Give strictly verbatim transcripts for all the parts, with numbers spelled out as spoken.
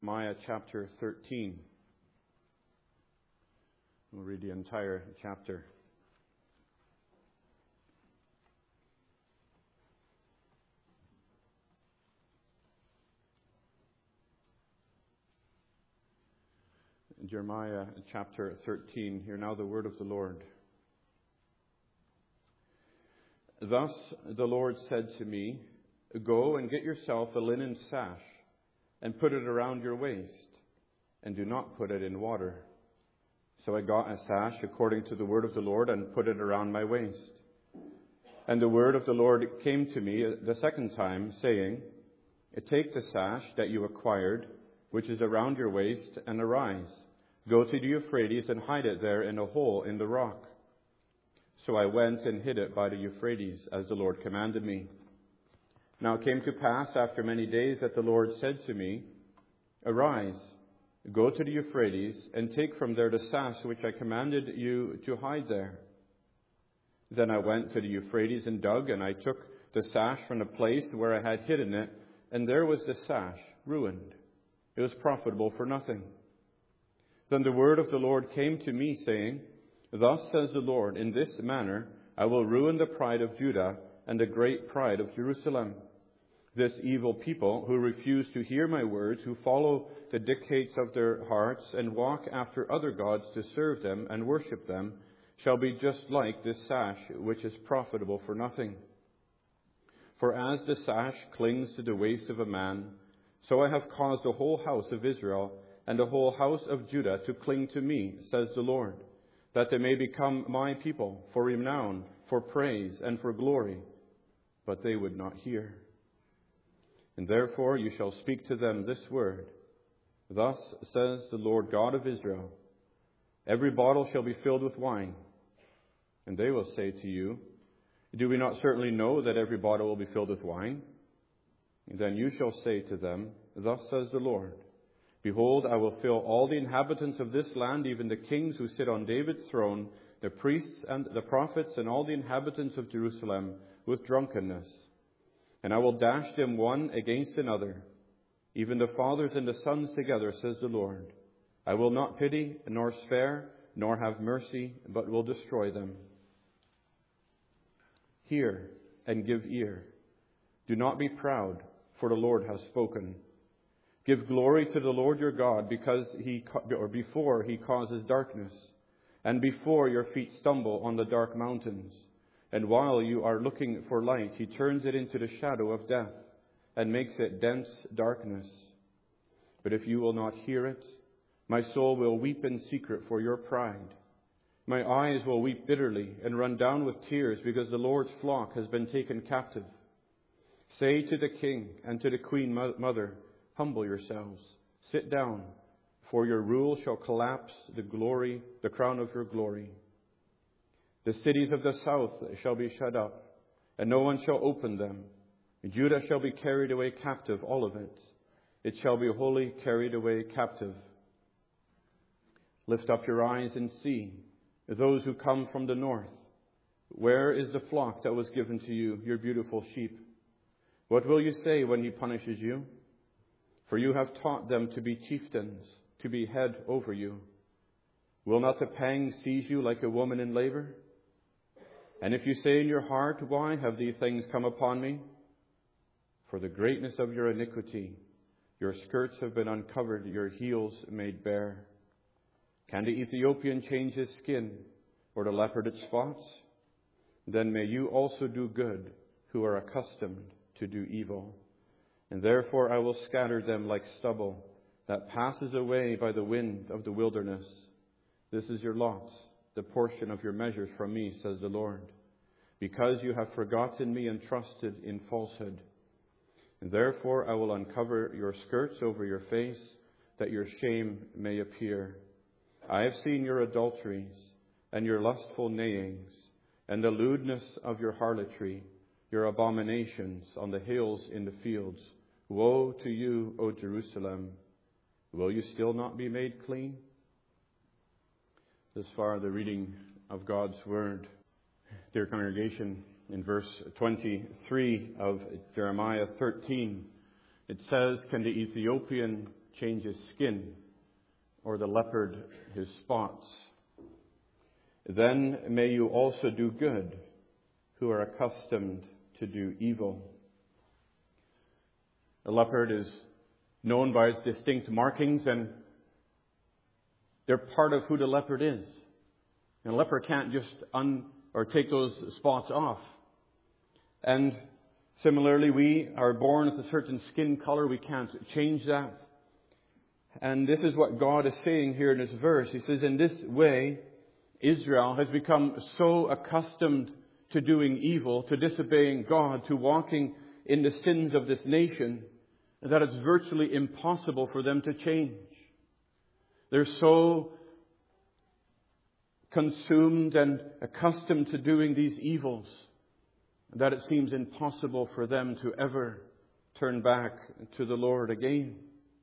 Jeremiah chapter thirteen. We'll read the entire chapter. Jeremiah chapter thirteen. Hear now the word of the Lord. Thus the Lord said to me, "Go and get yourself a linen sash, and put it around your waist, and do not put it in water." So I got a sash according to the word of the Lord, and put it around my waist. And the word of the Lord came to me the second time, saying, "Take the sash that you acquired, which is around your waist, and arise. Go to the Euphrates and hide it there in a hole in the rock." So I went and hid it by the Euphrates, as the Lord commanded me. Now it came to pass after many days that the Lord said to me, "Arise, go to the Euphrates, and take from there the sash which I commanded you to hide there." Then I went to the Euphrates and dug, and I took the sash from the place where I had hidden it, and there was the sash, ruined. It was profitable for nothing. Then the word of the Lord came to me, saying, "Thus says the Lord, in this manner I will ruin the pride of Judah and the great pride of Jerusalem. This evil people who refuse to hear my words, who follow the dictates of their hearts and walk after other gods to serve them and worship them, shall be just like this sash, which is profitable for nothing. For as the sash clings to the waist of a man, so I have caused the whole house of Israel and the whole house of Judah to cling to me, says the Lord, that they may become my people, for renown, for praise, and for glory. But they would not hear. And therefore you shall speak to them this word. Thus says the Lord God of Israel, every bottle shall be filled with wine. And they will say to you, do we not certainly know that every bottle will be filled with wine? And then you shall say to them, thus says the Lord, behold, I will fill all the inhabitants of this land, even the kings who sit on David's throne, the priests and the prophets, and all the inhabitants of Jerusalem, with drunkenness. And I will dash them one against another, even the fathers and the sons together, says the Lord. I will not pity, nor spare, nor have mercy, but will destroy them. Hear and give ear. Do not be proud, for the Lord has spoken. Give glory to the Lord your God, because he or before he causes darkness, and before your feet stumble on the dark mountains. And while you are looking for light, he turns it into the shadow of death and makes it dense darkness. But if you will not hear it, my soul will weep in secret for your pride. My eyes will weep bitterly and run down with tears, because the Lord's flock has been taken captive. Say to the king and to the queen mother, humble yourselves, sit down, for your rule shall collapse the glory, the crown of your glory. The cities of the south shall be shut up, and no one shall open them. Judah shall be carried away captive, all of it. It shall be wholly carried away captive. Lift up your eyes and see those who come from the north. Where is the flock that was given to you, your beautiful sheep? What will you say when he punishes you? For you have taught them to be chieftains, to be head over you. Will not the pang seize you like a woman in labor? And if you say in your heart, why have these things come upon me? For the greatness of your iniquity, your skirts have been uncovered, your heels made bare. Can the Ethiopian change his skin, or the leopard its spots? Then may you also do good, who are accustomed to do evil. And therefore I will scatter them like stubble that passes away by the wind of the wilderness. This is your lot, the portion of your measures from me, says the Lord, because you have forgotten me and trusted in falsehood. And therefore I will uncover your skirts over your face, that your shame may appear. I have seen your adulteries and your lustful neighings, and the lewdness of your harlotry, your abominations on the hills in the fields. Woe to you, O Jerusalem! Will you still not be made clean? This far, the reading of God's Word. Dear congregation, in verse twenty-three of Jeremiah thirteen, it says, can the Ethiopian change his skin, or the leopard his spots. Then may you also do good, who are accustomed to do evil. The leopard is known by its distinct markings, and they're part of who the leopard is. And a leopard can't just un or take those spots off. And similarly, we are born with a certain skin color. We can't change that. And this is what God is saying here in this verse. He says, in this way, Israel has become so accustomed to doing evil, to disobeying God, to walking in the sins of this nation, that it's virtually impossible for them to change. They're so consumed and accustomed to doing these evils that it seems impossible for them to ever turn back to the Lord again.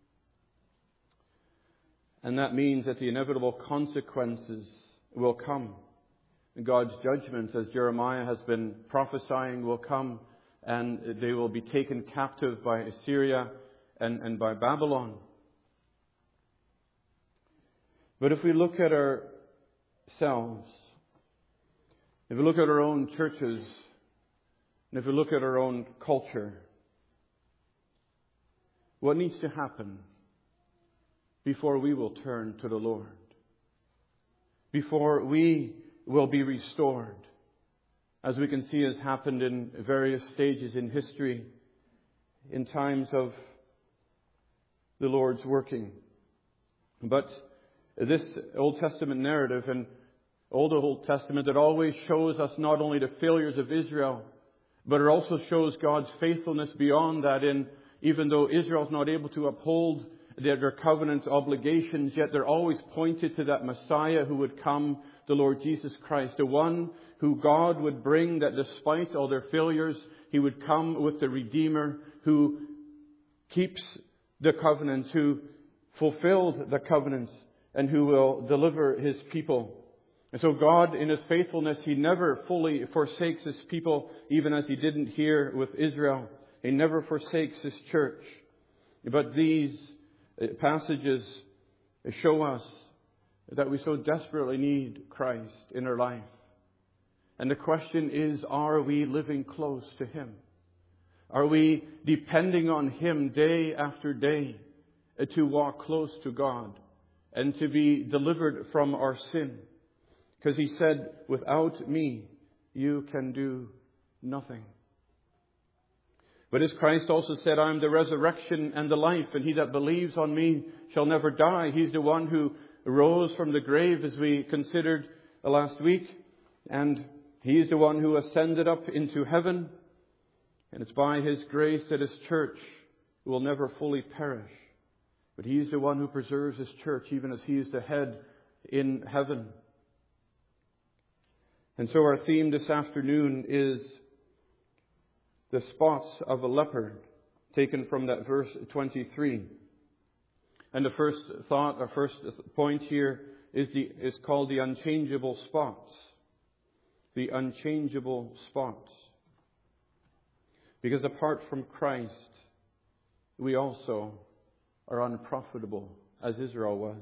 And that means that the inevitable consequences will come. God's judgments, as Jeremiah has been prophesying, will come, and they will be taken captive by Assyria and, and by Babylon. But if we look at ourselves, if we look at our own churches, and if we look at our own culture, what needs to happen before we will turn to the Lord? Before we will be restored, as we can see has happened in various stages in history, in times of the Lord's working. But this Old Testament narrative and Old Old Testament, it always shows us not only the failures of Israel, but it also shows God's faithfulness beyond that. In even though Israel is not able to uphold their covenant obligations, yet they're always pointed to that Messiah who would come, the Lord Jesus Christ, the one who God would bring, that despite all their failures, He would come with the Redeemer who keeps the covenant, who fulfilled the covenant, and who will deliver His people. And so God, in His faithfulness, He never fully forsakes His people, even as He didn't here with Israel. He never forsakes His church. But these passages show us that we so desperately need Christ in our life. And the question is, are we living close to Him? Are we depending on Him day after day to walk close to God and to be delivered from our sin? Because He said, without me, you can do nothing. But as Christ also said, I am the resurrection and the life, and he that believes on me shall never die. He's the one who rose from the grave, as we considered last week. And He is the one who ascended up into heaven. And it's by His grace that His church will never fully perish. But He is the one who preserves His church, even as He is the head in heaven. And so our theme this afternoon is the spots of a leopard, taken from that verse twenty-three. And the first thought, our first point here is the is called the unchangeable spots. The unchangeable spots. Because apart from Christ, we also are unprofitable, as Israel was.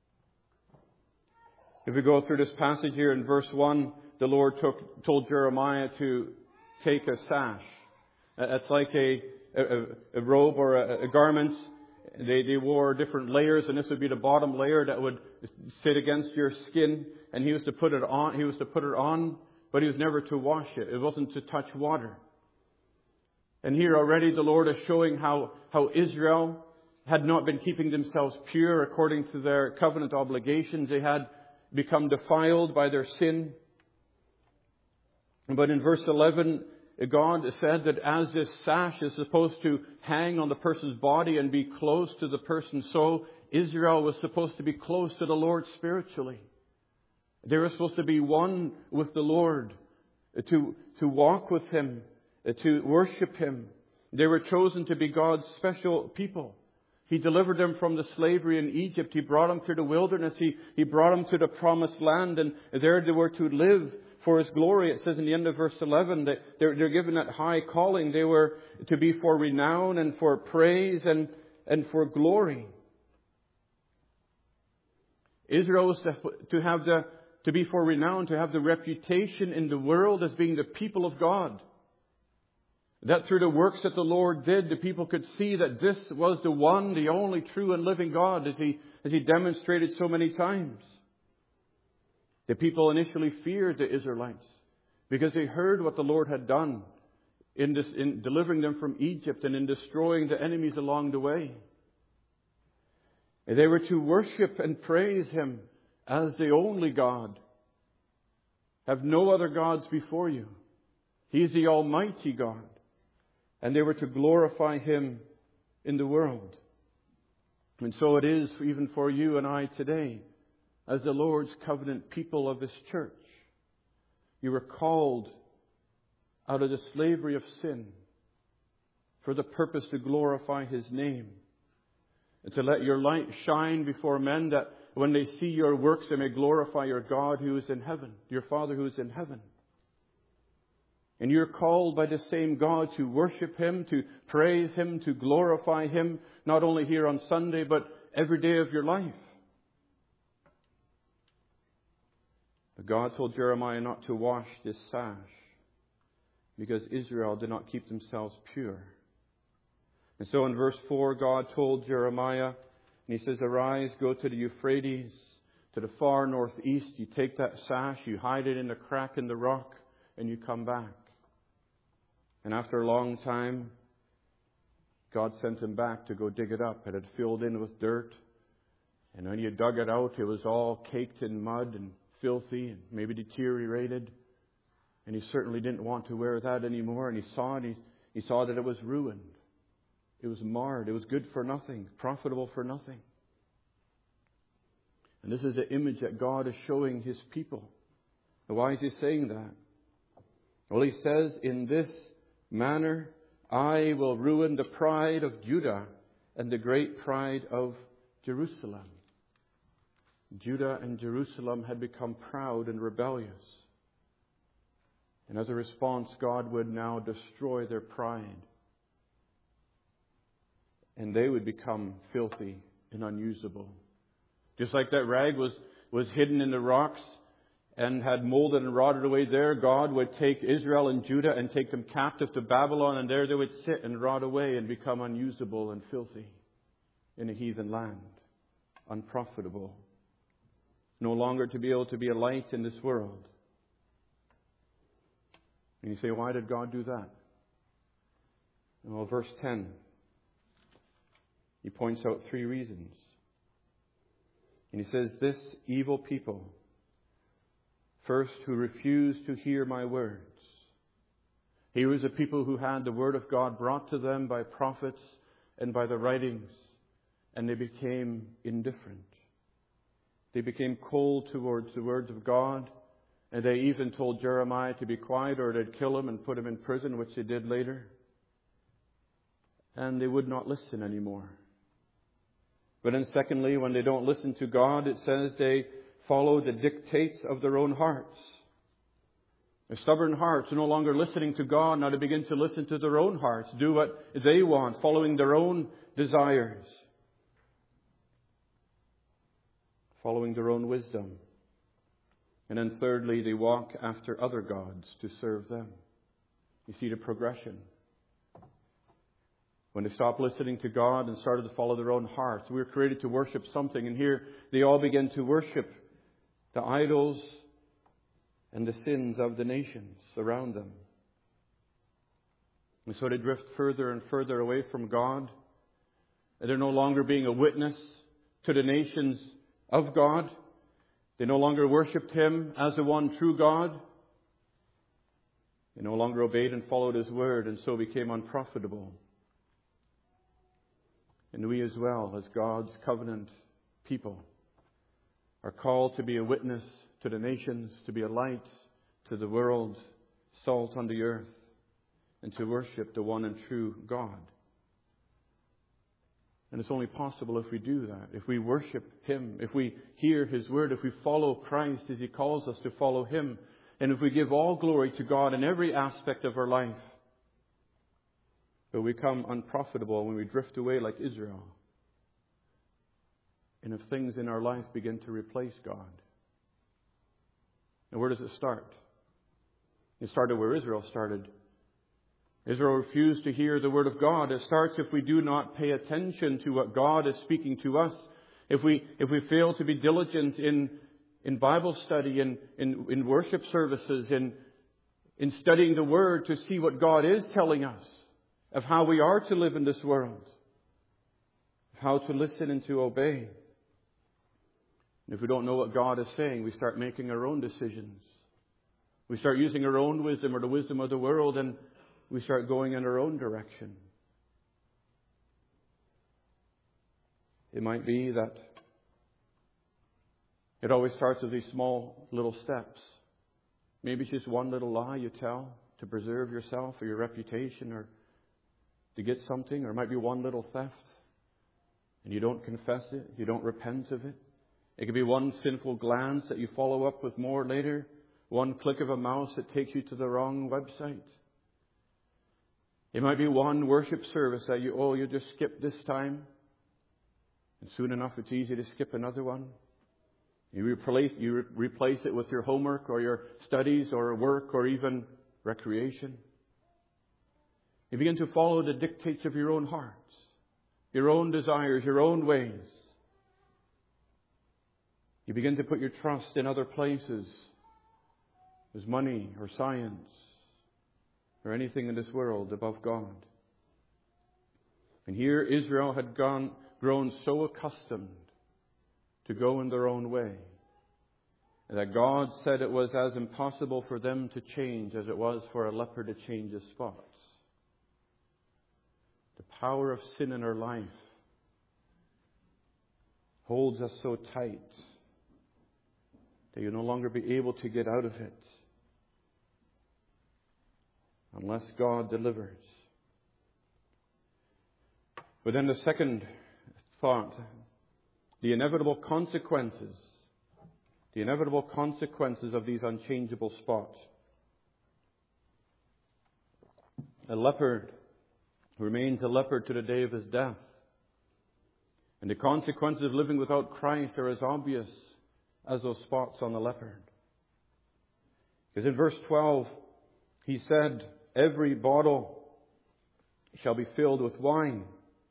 If we go through this passage here in verse one, the Lord took, told Jeremiah to take a sash. It's like a, a, a robe or a, a garment. They, they wore different layers, and this would be the bottom layer that would sit against your skin. And he was to put it on. He was to put it on, but he was never to wash it. It wasn't to touch water. And here already the Lord is showing how, how Israel had not been keeping themselves pure according to their covenant obligations. They had become defiled by their sin. But in verse eleven, God said that as this sash is supposed to hang on the person's body and be close to the person, so Israel was supposed to be close to the Lord spiritually. They were supposed to be one with the Lord, to, to walk with Him, to worship Him. They were chosen to be God's special people. He delivered them from the slavery in Egypt. He brought them through the wilderness. He, he brought them to the promised land, and there they were to live for His glory. It says in the end of verse eleven that they're, they're given that high calling. They were to be for renown and for praise and, and for glory. Israel was to, to have the, to be for renown, to have the reputation in the world as being the people of God. That through the works that the Lord did, the people could see that this was the one, the only true and living God, as He, as He demonstrated so many times. The people initially feared the Israelites because they heard what the Lord had done in, this, in delivering them from Egypt and in destroying the enemies along the way. And they were to worship and praise Him as the only God. Have no other gods before you. He is the Almighty God. And they were to glorify Him in the world. And so it is even for you and I today, as the Lord's covenant people of His church. You were called out of the slavery of sin for the purpose to glorify His name. And to let your light shine before men, that when they see your works, they may glorify your God who is in heaven, your Father who is in heaven. And you're called by the same God to worship Him, to praise Him, to glorify Him, not only here on Sunday, but every day of your life. But God told Jeremiah not to wash this sash because Israel did not keep themselves pure. And so in verse four, God told Jeremiah, and He says, "Arise, go to the Euphrates, to the far northeast. You take that sash, you hide it in a crack in the rock, and you come back." And after a long time, God sent him back to go dig it up. It had filled in with dirt. And when you dug it out, it was all caked in mud and filthy and maybe deteriorated. And he certainly didn't want to wear that anymore. And he saw it. He, he saw that it was ruined. It was marred. It was good for nothing, profitable for nothing. And this is the image that God is showing His people. And why is He saying that? Well, He says, "In this manner I will ruin the pride of Judah and the great pride of Jerusalem." Judah and Jerusalem had become proud and rebellious. And as a response, God would now destroy their pride. And they would become filthy and unusable. Just like that rag was, was hidden in the rocks and had molded and rotted away there, God would take Israel and Judah and take them captive to Babylon, and there they would sit and rot away and become unusable and filthy in a heathen land, unprofitable, no longer to be able to be a light in this world. And you say, why did God do that? Well, verse ten, He points out three reasons. And He says, "This evil people, first, who refused to hear my words." Here was a people who had the Word of God brought to them by prophets and by the writings, and they became indifferent. They became cold towards the words of God, and they even told Jeremiah to be quiet or they'd kill him and put him in prison, which they did later. And they would not listen anymore. But then secondly, when they don't listen to God, it says they follow the dictates of their own hearts. Their stubborn hearts are no longer listening to God. Now they begin to listen to their own hearts, do what they want, following their own desires, following their own wisdom. And then thirdly, they walk after other gods to serve them. You see the progression. When they stopped listening to God and started to follow their own hearts. We were created to worship something. And here they all began to worship the idols and the sins of the nations around them. And so they drift further and further away from God. And they're no longer being a witness to the nations of God. They no longer worshipped Him as the one true God. They no longer obeyed and followed His word, and so became unprofitable. And we as well, as God's covenant people, are called to be a witness to the nations, to be a light to the world, salt on the earth, and to worship the one and true God. And it's only possible if we do that, if we worship Him, if we hear His word, if we follow Christ as He calls us to follow Him, and if we give all glory to God in every aspect of our life. But we become unprofitable when we drift away like Israel. and if things in our life begin to replace God. And where does it start? It started where Israel started. Israel refused to hear the Word of God. It starts if we do not pay attention to what God is speaking to us. If we if we fail to be diligent in, in Bible study, in, in, in worship services, in, in studying the Word to see what God is telling us of how we are to live in this world, of how to listen and to obey. And if we don't know what God is saying, we start making our own decisions. We start using our own wisdom or the wisdom of the world, and we start going in our own direction. It might be that it always starts with these small little steps. Maybe it's just one little lie you tell to preserve yourself or your reputation or to get something. Or it might be one little theft and you don't confess it, you don't repent of it. It could be one sinful glance that you follow up with more later. One click of a mouse that takes you to the wrong website. It might be one worship service that you, oh, you just skip this time. And soon enough it's easy to skip another one. You replace, you re- replace it with your homework or your studies or work or even recreation. You begin to follow the dictates of your own hearts, your own desires, your own ways. You begin to put your trust in other places, as money or science or anything in this world above God. And here Israel had gone, grown so accustomed to go in their own way that God said it was as impossible for them to change as it was for a leper to change his spots. The power of sin in our life holds us so tight that you'll no longer be able to get out of it unless God delivers. But then the second thought, the inevitable consequences, the inevitable consequences of these unchangeable spots. A leopard remains a leopard to the day of his death. And the consequences of living without Christ are as obvious as those spots on the leopard. Because in verse twelve, he said, every bottle shall be filled with wine.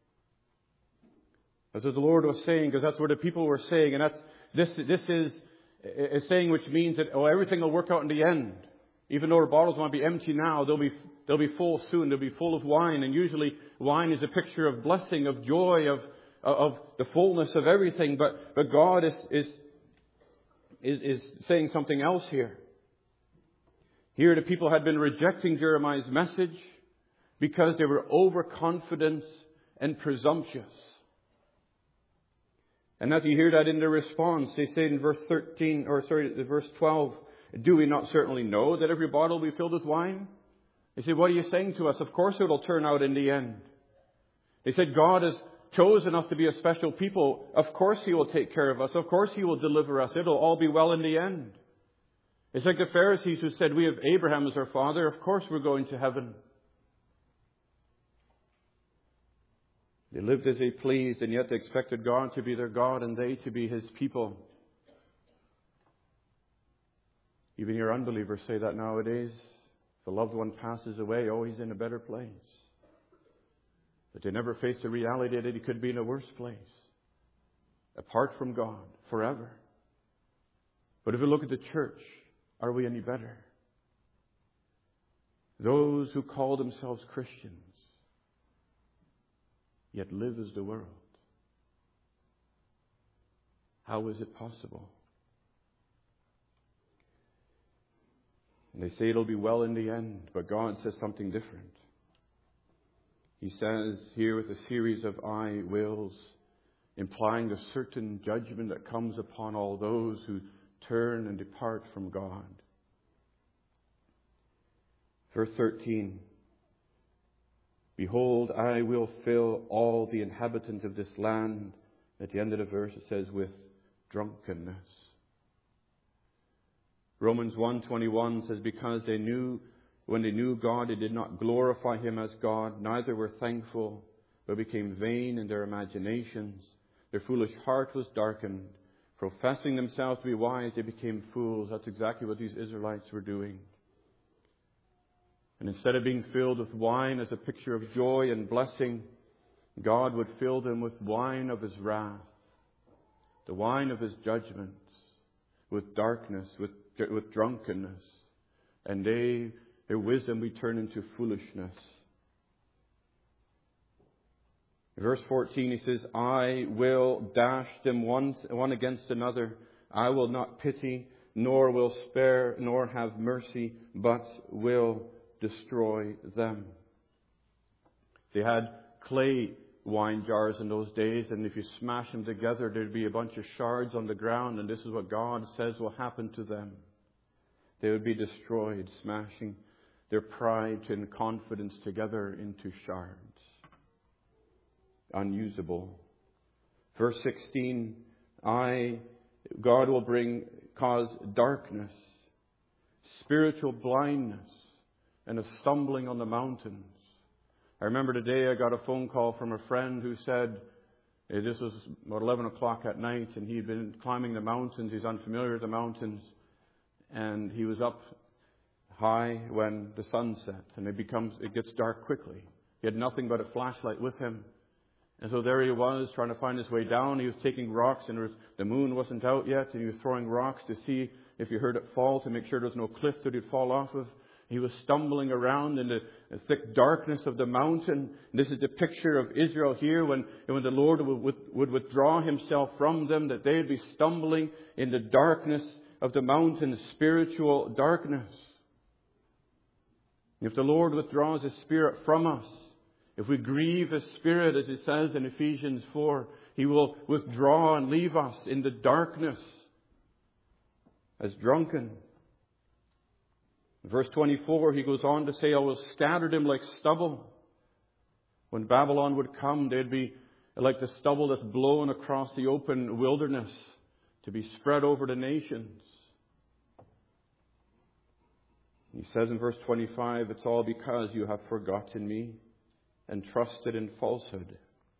That's what the Lord was saying, because that's what the people were saying. And that's this this is a saying which means that, oh, everything will work out in the end. Even though our bottles might be empty now, they'll be they'll be full soon. They'll be full of wine. And usually wine is a picture of blessing, of joy, of of the fullness of everything. But but God is is is, is saying something else here. Here the people had been rejecting Jeremiah's message because they were overconfident and presumptuous. And now you hear that in their response. They say in verse thirteen, or sorry, verse twelve, do we not certainly know that every bottle will be filled with wine? They say, what are you saying to us? Of course it will turn out in the end. They said, God has chosen us to be a special people. Of course He will take care of us. Of course He will deliver us. It'll all be well in the end. It's like the Pharisees who said, we have Abraham as our father. Of course we're going to heaven. They lived as they pleased, and yet they expected God to be their God and they to be His people. Even your unbelievers say that nowadays. If a loved one passes away, oh, he's in a better place. But they never face the reality that he could be in a worse place, apart from God, forever. But if we look at the church, are we any better? Those who call themselves Christians, yet live as the world. How is it possible? And they say it'll be well in the end, but God says something different. He says here with a series of I wills, implying the certain judgment that comes upon all those who turn and depart from God. Verse thirteen. Behold, I will fill all the inhabitants of this land. At the end of the verse it says, with drunkenness. Romans one twenty-one says, because they knew, when they knew God, they did not glorify Him as God, neither were thankful, but became vain in their imaginations. Their foolish heart was darkened. Professing themselves to be wise, they became fools. That's exactly what these Israelites were doing. And instead of being filled with wine as a picture of joy and blessing, God would fill them with wine of His wrath, the wine of His judgments, with darkness, with, with drunkenness. And they, their wisdom would turn into foolishness. In verse fourteen, he says, I will dash them one, one against another. I will not pity, nor will spare, nor have mercy, but will destroy them. They had clay wine jars in those days, and if you smash them together, there'd be a bunch of shards on the ground, and this is what God says will happen to them. They would be destroyed, smashing their pride and confidence together into shards. Unusable. Verse sixteen, I, God will bring, cause darkness, spiritual blindness, and a stumbling on the mountains. I remember today I got a phone call from a friend who said, eh, this was about eleven o'clock at night, and he'd been climbing the mountains. He's unfamiliar with the mountains. And he was up high when the sun sets, and it becomes, it gets dark quickly. He had nothing but a flashlight with him. And so there he was, trying to find his way down. He was taking rocks, and there was, the moon wasn't out yet, and he was throwing rocks to see if he heard it fall, to make sure there was no cliff that he'd fall off of. He was stumbling around in the, the thick darkness of the mountain. And this is the picture of Israel here when, when the Lord would, would, would withdraw Himself from them, that they'd be stumbling in the darkness of the mountain, spiritual darkness. If the Lord withdraws His Spirit from us, if we grieve His Spirit, as it says in Ephesians four, He will withdraw and leave us in the darkness as drunken. Verse twenty-four, he goes on to say, I will scatter them like stubble. When Babylon would come, they'd be like the stubble that's blown across the open wilderness to be spread over the nations. He says in verse twenty-five, it's all because you have forgotten me and trusted in falsehood.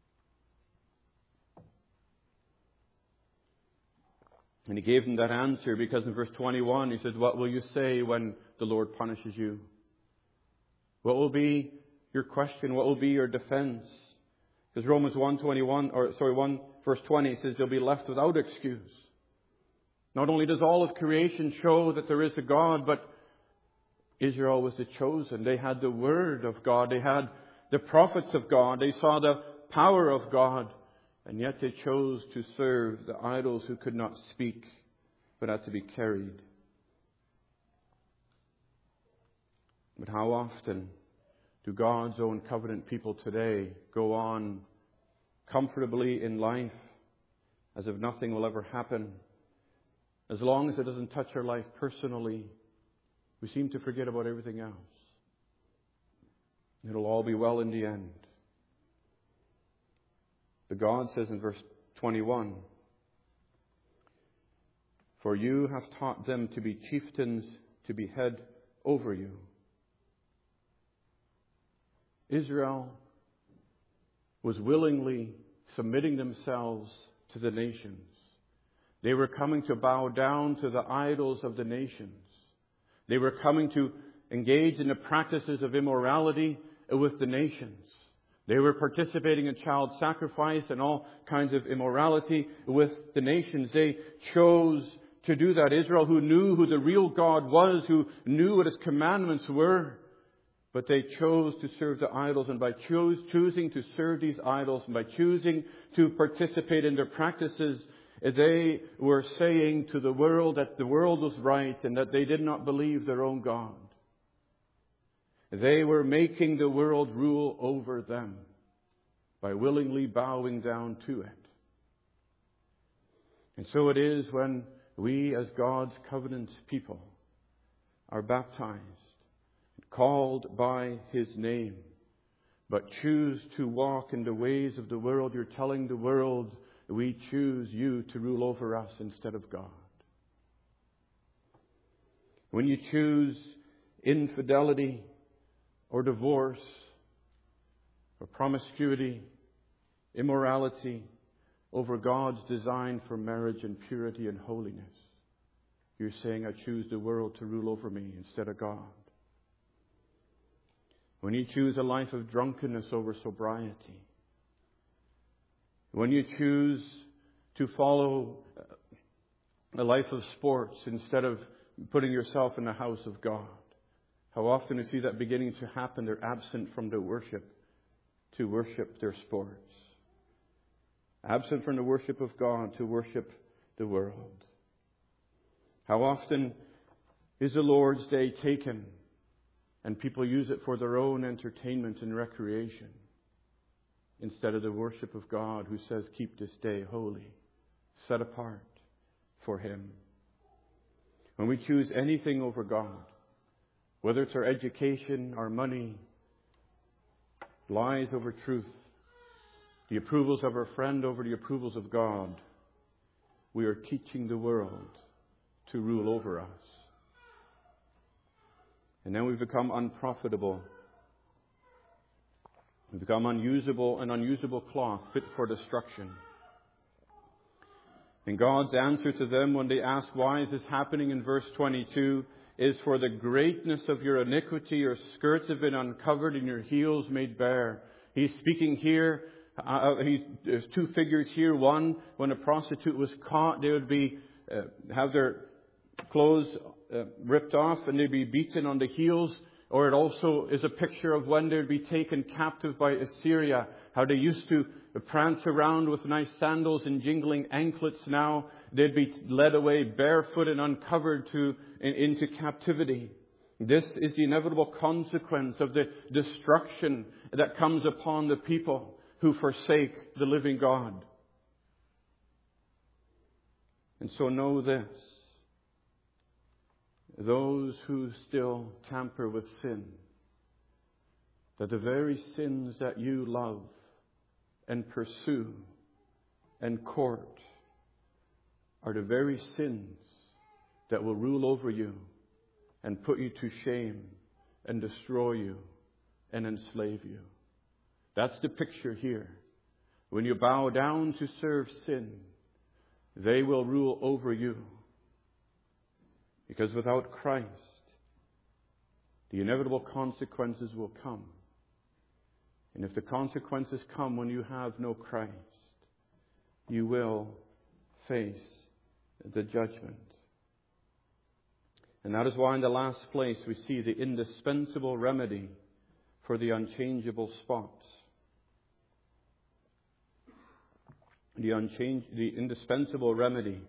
And he gave them that answer because in verse twenty-one he said, what will you say when the Lord punishes you? What will be your question? What will be your defense? Because Romans one twenty-one, or sorry, one verse twenty says they'll be left without excuse. Not only does all of creation show that there is a God, but Israel was the chosen. They had the Word of God. They had the prophets of God. They saw the power of God. And yet they chose to serve the idols who could not speak, but had to be carried. But how often do God's own covenant people today go on comfortably in life as if nothing will ever happen? As long as it doesn't touch our life personally, we seem to forget about everything else. It'll all be well in the end. But God says in verse twenty-one, for you have taught them to be chieftains, to be head over you. Israel was willingly submitting themselves to the nations. They were coming to bow down to the idols of the nations. They were coming to engage in the practices of immorality with the nations. They were participating in child sacrifice and all kinds of immorality with the nations. They chose to do that. Israel, who knew who the real God was, who knew what His commandments were, but they chose to serve the idols. And by choose, choosing to serve these idols, and by choosing to participate in their practices, they were saying to the world that the world was right and that they did not believe their own God. They were making the world rule over them by willingly bowing down to it. And so it is when we as God's covenant people are baptized, called by His name, but choose to walk in the ways of the world. You're telling the world, we choose you to rule over us instead of God. When you choose infidelity or divorce or promiscuity, immorality, over God's design for marriage and purity and holiness. You're saying, I choose the world to rule over me instead of God. When you choose a life of drunkenness over sobriety, when you choose to follow a life of sports instead of putting yourself in the house of God, how often you see that beginning to happen? They're absent from the worship to worship their sports. Absent from the worship of God to worship the world. How often is the Lord's Day taken and people use it for their own entertainment and recreation instead of the worship of God, who says, keep this day holy, set apart for Him. When we choose anything over God, whether it's our education, our money, lies over truth, the approvals of our friend over the approvals of God, we are teaching the world to rule over us. And then we become unprofitable. We become unusable, an unusable cloth fit for destruction. And God's answer to them when they ask, why is this happening, in verse twenty-two, is, for the greatness of your iniquity, your skirts have been uncovered and your heels made bare. He's speaking here, uh, he's, there's two figures here. One, when a prostitute was caught, they would be uh, have their clothes uh, ripped off and they'd be beaten on the heels. Or it also is a picture of when they'd be taken captive by Assyria, how they used to prance around with nice sandals and jingling anklets. Now they'd be led away barefoot and uncovered to in, into captivity. This is the inevitable consequence of the destruction that comes upon the people who forsake the living God. And so know this. Those who still tamper with sin, that the very sins that you love and pursue and court are the very sins that will rule over you and put you to shame and destroy you and enslave you. That's the picture here. When you bow down to serve sin, they will rule over you. Because without Christ, the inevitable consequences will come. And if the consequences come when you have no Christ, you will face the judgment. And that is why in the last place we see the indispensable remedy for the unchangeable spots. The, unchange, the indispensable remedy.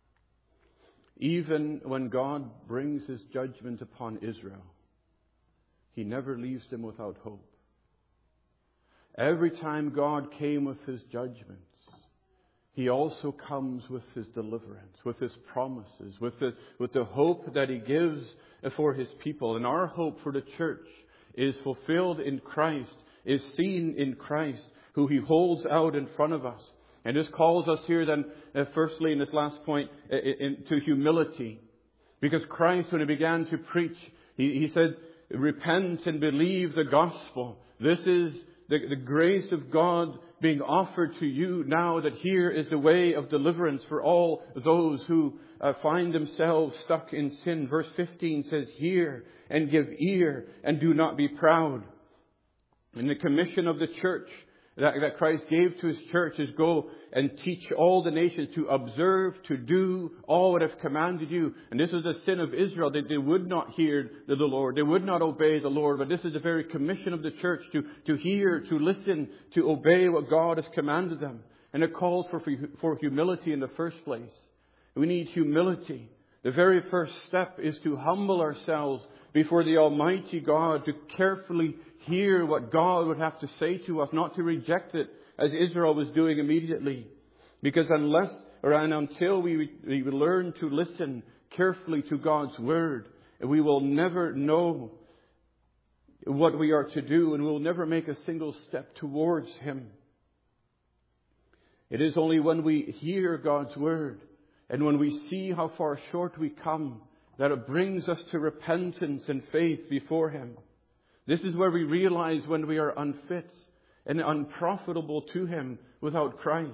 Even when God brings His judgment upon Israel, He never leaves them without hope. Every time God came with His judgments, He also comes with His deliverance, with His promises, with the, with the hope that He gives for His people. And our hope for the church is fulfilled in Christ, is seen in Christ, who He holds out in front of us. And this calls us here then, uh, firstly, in this last point, uh, in, to humility. Because Christ, when He began to preach, He, he said, repent and believe the gospel. This is the, the grace of God being offered to you now, that here is the way of deliverance for all those who uh, find themselves stuck in sin. Verse fifteen says, hear and give ear and do not be proud. And the commission of the church that, that Christ gave to His church is go and teach all the nations to observe, to do all that I've commanded you. And this is the sin of Israel, that they would not hear the Lord. They would not obey the Lord. But this is the very commission of the church, to, to hear, to listen, to obey what God has commanded them. And it calls for, for humility in the first place. We need humility. The very first step is to humble ourselves before the Almighty God, to carefully hear what God would have to say to us, not to reject it as Israel was doing immediately. Because unless or until we, we learn to listen carefully to God's Word, we will never know what we are to do, and we'll never make a single step towards Him. It is only when we hear God's Word and when we see how far short we come that it brings us to repentance and faith before Him. This is where we realize when we are unfit and unprofitable to Him without Christ.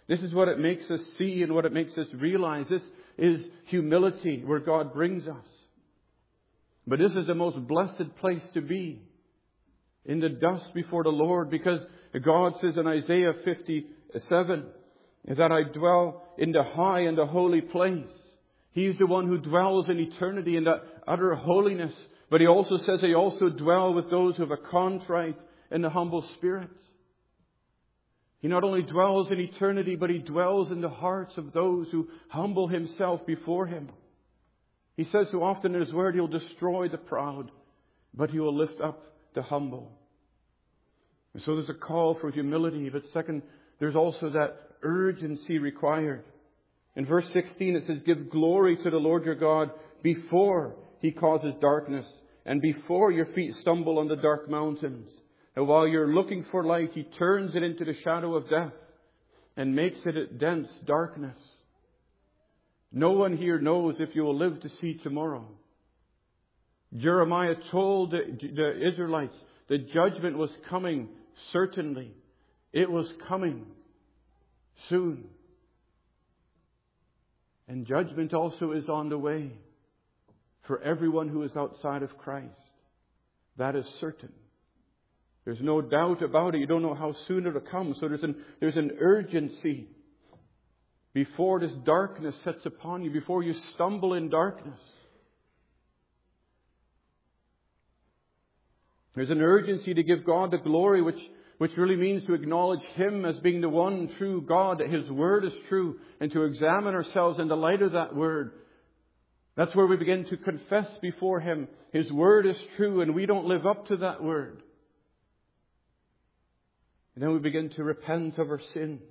This is what it makes us see and what it makes us realize. This is humility where God brings us. But this is the most blessed place to be, in the dust before the Lord, because God says in Isaiah fifty-seven that I dwell in the high and the holy place. He's the one who dwells in eternity in that utter holiness. But He also says I also dwell with those who have a contrite and a humble spirit. He not only dwells in eternity, but He dwells in the hearts of those who humble Himself before Him. He says so often in His Word, He'll destroy the proud, but He will lift up the humble. And so there's a call for humility, but second, there's also that urgency required. In verse sixteen it says, give glory to the Lord your God before He causes darkness and before your feet stumble on the dark mountains. And while you're looking for light, He turns it into the shadow of death and makes it a dense darkness. No one here knows if you will live to see tomorrow. Jeremiah told the, the Israelites the judgment was coming, certainly. It was coming soon. And judgment also is on the way for everyone who is outside of Christ. That is certain. There's no doubt about it. You don't know how soon it'll come. So there's an, there's an urgency before this darkness sets upon you, before you stumble in darkness. There's an urgency to give God the glory, which, which really means to acknowledge Him as being the one true God, that His Word is true, and to examine ourselves in the light of that Word. That's where we begin to confess before Him. His Word is true, and we don't live up to that Word. And then we begin to repent of our sins.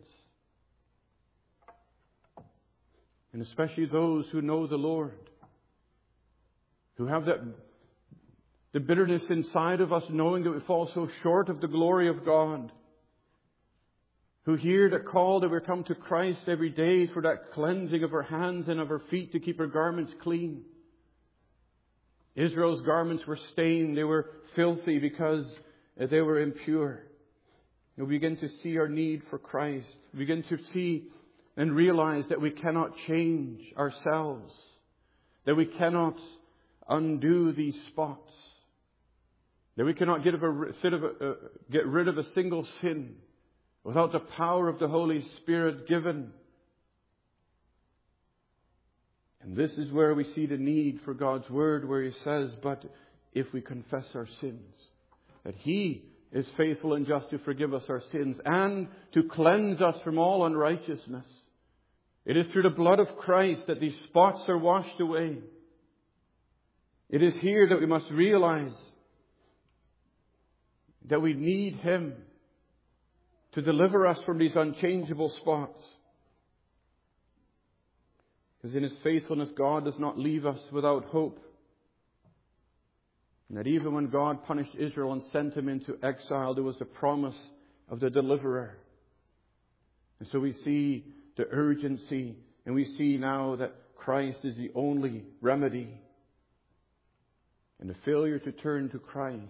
And especially those who know the Lord, who have that the bitterness inside of us, knowing that we fall so short of the glory of God, who hear the call that we come to Christ every day for that cleansing of our hands and of our feet to keep our garments clean. Israel's garments were stained, they were filthy because they were impure. We begin to see our need for Christ. We begin to see and realize that we cannot change ourselves, that we cannot undo these spots, that we cannot get, get rid of a single sin without the power of the Holy Spirit given. And this is where we see the need for God's Word, where He says, but if we confess our sins, that He is faithful and just to forgive us our sins and to cleanse us from all unrighteousness. It is through the blood of Christ that these spots are washed away. It is here that we must realize that we need Him to deliver us from these unchangeable spots. Because in His faithfulness, God does not leave us without hope. And that even when God punished Israel and sent them into exile, there was the promise of the deliverer. And so we see the urgency, and we see now that Christ is the only remedy. And the failure to turn to Christ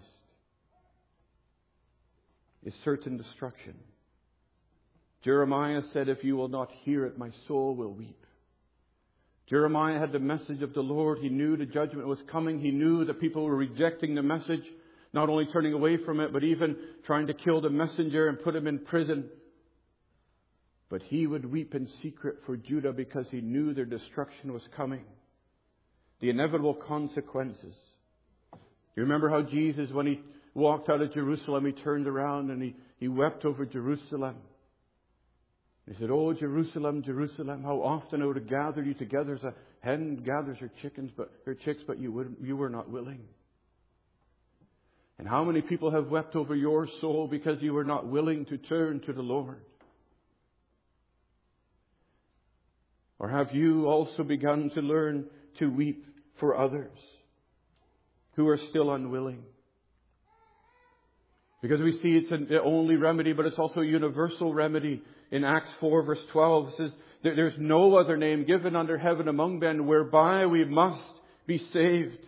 is certain destruction. Jeremiah said, if you will not hear it, my soul will weep. Jeremiah had the message of the Lord. He knew the judgment was coming. He knew that people were rejecting the message, not only turning away from it, but even trying to kill the messenger and put him in prison. But he would weep in secret for Judah because he knew their destruction was coming. The inevitable consequences. You remember how Jesus, when He walked out of Jerusalem, He turned around and He, he wept over Jerusalem. He said, oh, Jerusalem, Jerusalem, how often I would have gathered you together as a hen gathers her chickens, but her chicks, but you would, you were not willing. And how many people have wept over your soul because you were not willing to turn to the Lord? Or have you also begun to learn to weep for others who are still unwilling? Because we see it's the only remedy, but it's also a universal remedy. In Acts four verse twelve, it says, there's no other name given under heaven among men whereby we must be saved.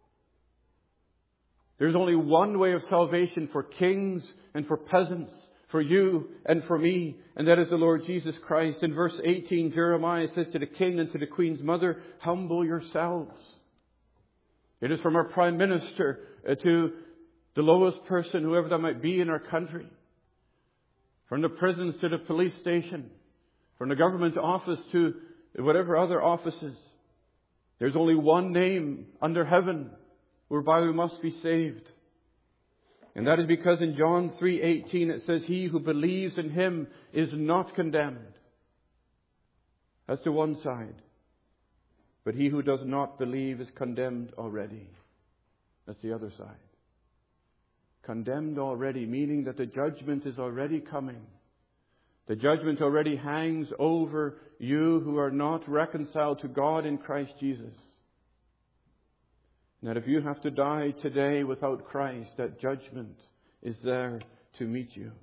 There's only one way of salvation for kings and for peasants, for you and for me, and that is the Lord Jesus Christ. In verse eighteen, Jeremiah says to the king and to the queen's mother, humble yourselves. It is from our prime minister uh, to the lowest person, whoever that might be in our country. From the prisons to the police station. From the government office to whatever other offices. There's only one name under heaven whereby we must be saved. And that is because in John three eighteen it says, he who believes in Him is not condemned. That's the one side. But he who does not believe is condemned already. That's the other side. Condemned already, meaning that the judgment is already coming. The judgment already hangs over you who are not reconciled to God in Christ Jesus. And that if you have to die today without Christ, that judgment is there to meet you.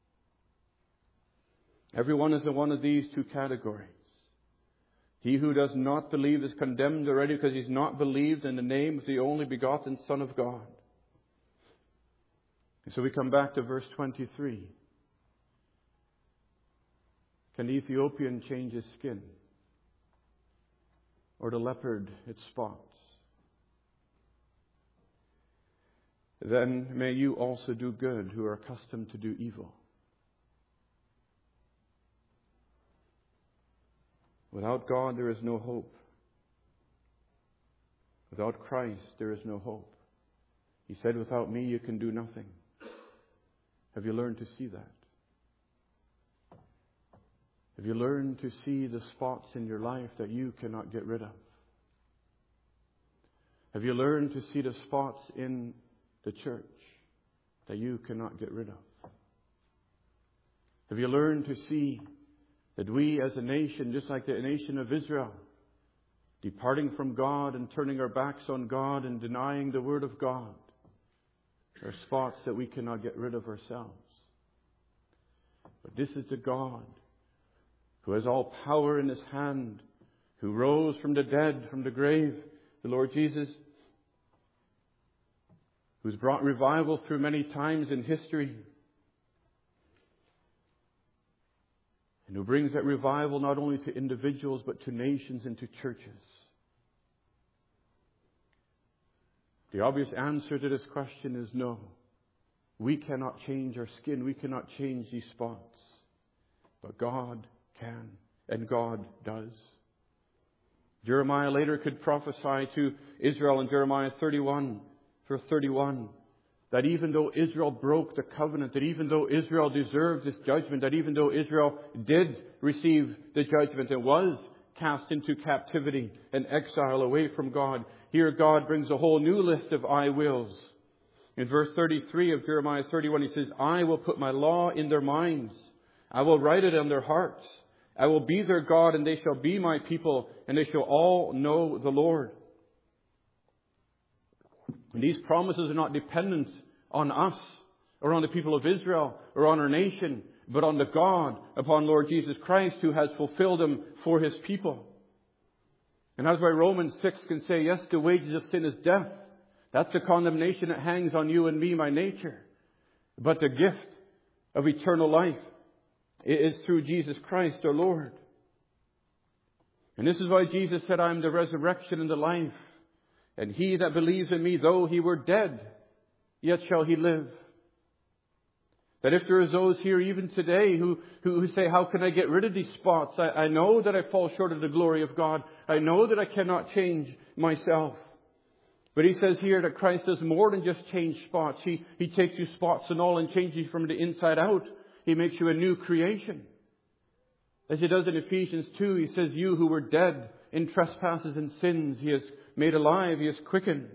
Everyone is in one of these two categories. He who does not believe is condemned already because he's not believed in the name of the only begotten Son of God. And so we come back to verse twenty-three. Can the Ethiopian change his skin? Or the leopard its spots? Then may you also do good who are accustomed to do evil. Without God there is no hope. Without Christ there is no hope. He said, without me you can do nothing. Have you learned to see that? Have you learned to see the spots in your life that you cannot get rid of? Have you learned to see the spots in the church that you cannot get rid of? Have you learned to see that we as a nation, just like the nation of Israel, departing from God and turning our backs on God and denying the Word of God, are spots that we cannot get rid of ourselves. But this is the God who has all power in His hand, who rose from the dead, from the grave, the Lord Jesus, who's brought revival through many times in history, and who brings that revival not only to individuals but to nations and to churches. The obvious answer to this question is no. We cannot change our skin. We cannot change these spots. But God can, and God does. Jeremiah later could prophesy to Israel in Jeremiah thirty-one, verse thirty-one, that even though Israel broke the covenant, that even though Israel deserved this judgment, that even though Israel did receive the judgment and was cast into captivity and exile away from God, here God brings a whole new list of I wills. In verse thirty-three of Jeremiah thirty-one, He says, I will put my law in their minds. I will write it on their hearts. I will be their God, and they shall be my people, and they shall all know the Lord. And these promises are not dependent on us, or on the people of Israel, or on our nation, but on the God, upon Lord Jesus Christ, who has fulfilled them for His people. And that's why Romans six can say, yes, the wages of sin is death. That's the condemnation that hangs on you and me, my nature. But the gift of eternal life is through Jesus Christ, our Lord. And this is why Jesus said, I am the resurrection and the life. And he that believes in me, though he were dead, yet shall he live. That if there is those here even today who, who, who say, how can I get rid of these spots? I, I know that I fall short of the glory of God. I know that I cannot change myself. But he says here that Christ does more than just change spots. He, he takes you spots and all and changes you from the inside out. He makes you a new creation. As he does in Ephesians two, he says, you who were dead in trespasses and sins, he has made alive, he has quickened.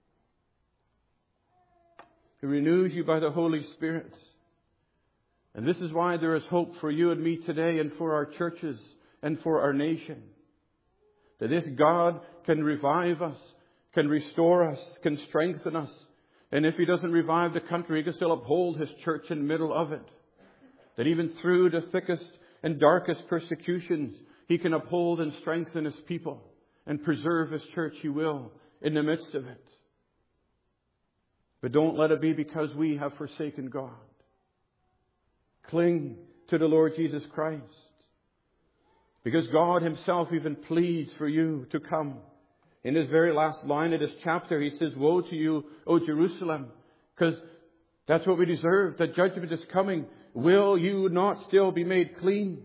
He renews you by the Holy Spirit. And this is why there is hope for you and me today and for our churches and for our nation. That this God can revive us, can restore us, can strengthen us. And if He doesn't revive the country, He can still uphold His church in the middle of it. That even through the thickest and darkest persecutions, He can uphold and strengthen His people and preserve His church. He will in the midst of it. But don't let it be because we have forsaken God. Cling to the Lord Jesus Christ. Because God Himself even pleads for you to come. In His very last line of this chapter, He says, "Woe to you, O Jerusalem," because that's what we deserve. The judgment is coming. Will you not still be made clean?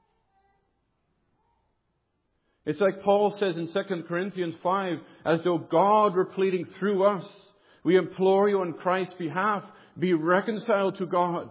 It's like Paul says in Second Corinthians five, as though God were pleading through us. We implore you on Christ's behalf, be reconciled to God.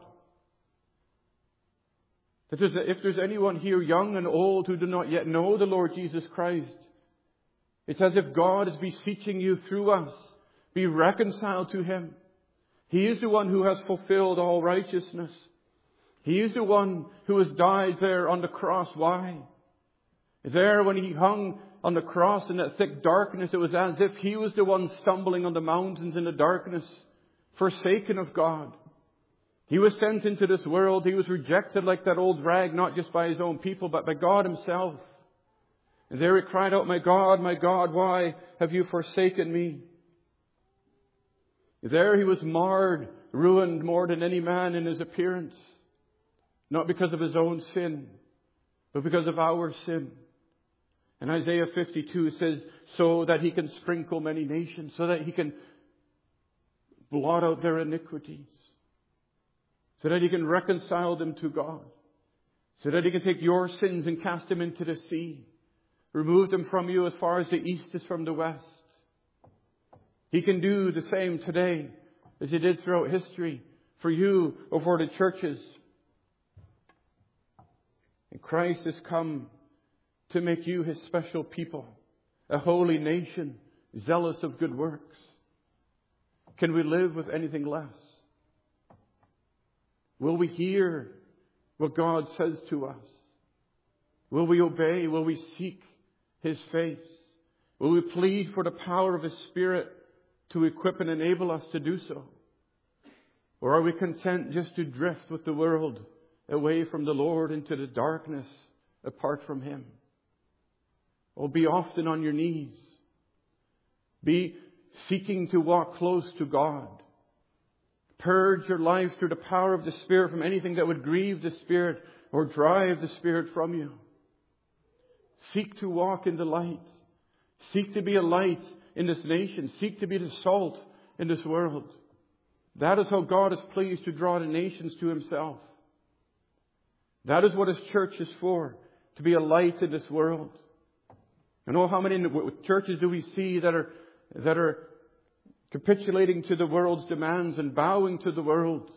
That there's, if there's anyone here, young and old, who do not yet know the Lord Jesus Christ, it's as if God is beseeching you through us. Be reconciled to Him. He is the one who has fulfilled all righteousness. He is the one who has died there on the cross. Why? There when He hung on the cross in that thick darkness, it was as if He was the one stumbling on the mountains in the darkness, forsaken of God. He was sent into this world. He was rejected like that old rag, not just by His own people, but by God Himself. And there He cried out, "My God, my God, why have you forsaken me?" There He was marred, ruined more than any man in His appearance. Not because of His own sin, but because of our sin. And Isaiah fifty-two says, so that He can sprinkle many nations, so that He can blot out their iniquities, so that He can reconcile them to God, so that He can take your sins and cast them into the sea, remove them from you as far as the east is from the west. He can do the same today as He did throughout history for you or for the churches. And Christ has come to make you His special people, a holy nation, zealous of good works. Can we live with anything less? Will we hear what God says to us? Will we obey? Will we seek His face? Will we plead for the power of His Spirit to equip and enable us to do so? Or are we content just to drift with the world away from the Lord into the darkness apart from Him? Oh, be often on your knees. Be seeking to walk close to God. Purge your life through the power of the Spirit from anything that would grieve the Spirit or drive the Spirit from you. Seek to walk in the light. Seek to be a light in this nation. Seek to be the salt in this world. That is how God is pleased to draw the nations to Himself. That is what His church is for, to be a light in this world. And oh, how many churches do we see that are that are capitulating to the world's demands and bowing to the world?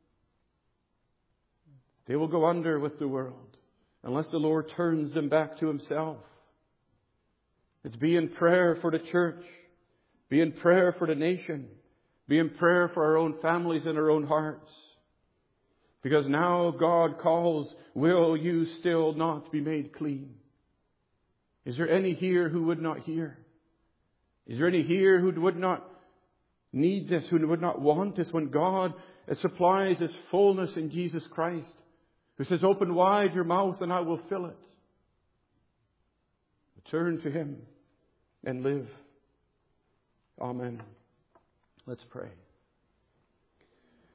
They will go under with the world unless the Lord turns them back to Himself. It's be in prayer for the church. Be in prayer for the nation. Be in prayer for our own families and our own hearts. Because now God calls, will you still not be made clean? Is there any here who would not hear? Is there any here who would not need this, who would not want this, when God supplies His fullness in Jesus Christ, who says, open wide your mouth and I will fill it. Turn to Him and live. Amen. Let's pray.